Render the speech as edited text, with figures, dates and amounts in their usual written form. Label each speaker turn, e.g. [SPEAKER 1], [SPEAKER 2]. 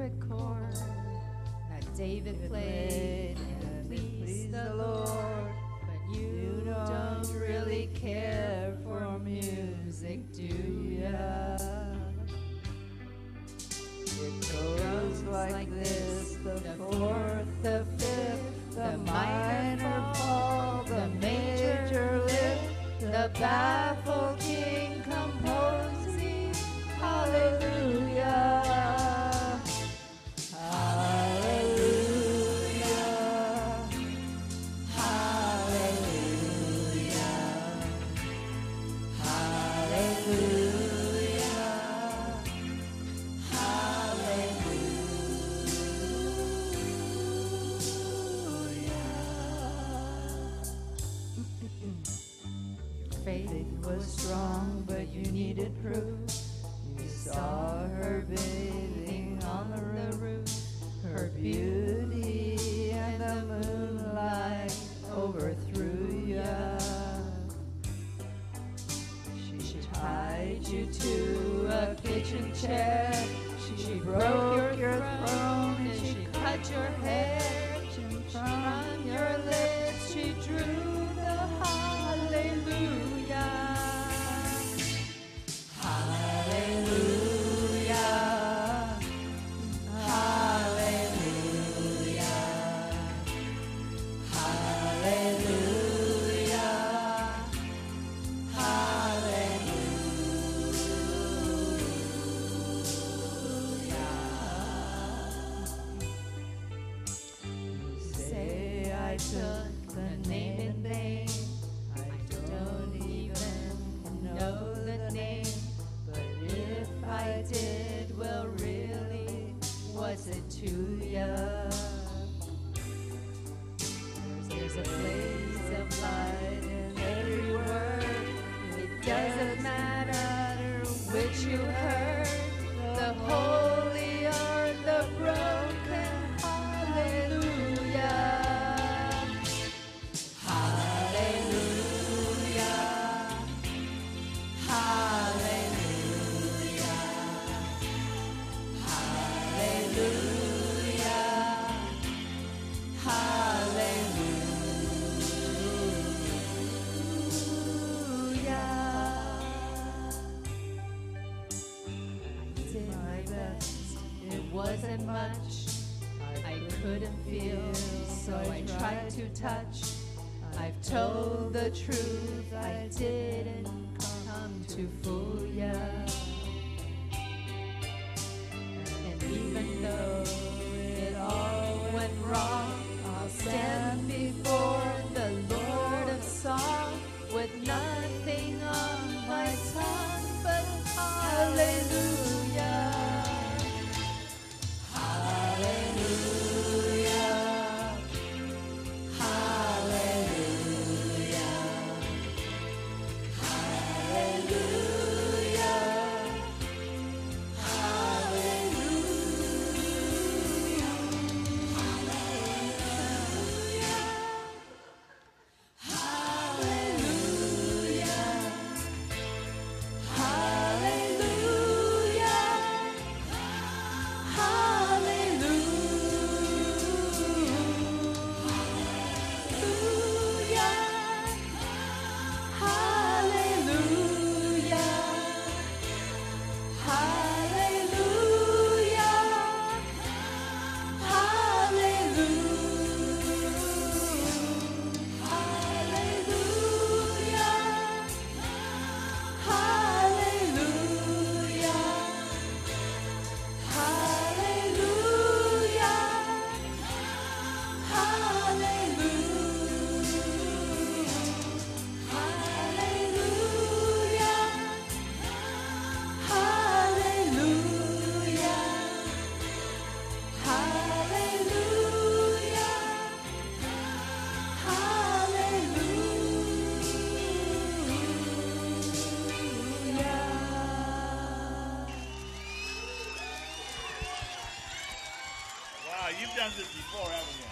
[SPEAKER 1] favorite chord that David played, and it pleased the Lord. But you don't really care for music, do ya? It goes like this: the fourth, the fifth, the minor fall, the major lift, the baffled king composing. Hallelujah. Strong, but you needed proof. You saw her bathing on the roof, her beauty and the moonlight overthrew ya. She tied you to a kitchen chair, she broke your throne and she cut your hair, and from your lips she drew the hallelujah. To ya. There's a blaze of light in every word. It doesn't matter which you heard, the holy or the broken. Hallelujah. Hallelujah. Hallelujah. Hallelujah. Wasn't much I couldn't feel, so I tried to touch. I've told the truth, I didn't come to fool ya. And even though it all went wrong, I'll stand before the Lord of Song with nothing on my tongue but hallelujah.
[SPEAKER 2] You've done this before, haven't you?